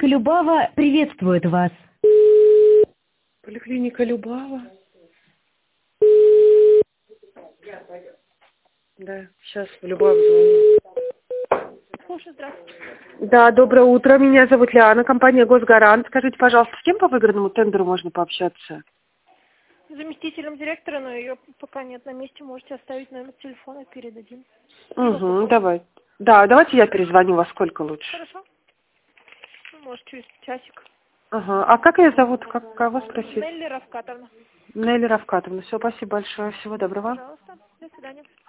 Поликлиника Любава приветствует вас. Поликлиника Любава. Да, сейчас в Любаву звоню. Слушай, здравствуйте. Да, доброе утро. Меня зовут Лиана, компания «Госгарант». Скажите, пожалуйста, с кем по выигранному тендеру можно пообщаться? Заместителем директора, но ее пока нет на месте. Можете оставить номер телефона, передадим. Угу, давай. Да, давайте я перезвоню, во сколько лучше. Хорошо. Ну, может, через часик. Ага. А как ее зовут? Как кого спросить? Нелли Равкатовна. Нелли Равкатовна. Все, спасибо большое. Всего доброго. Пожалуйста. До свидания.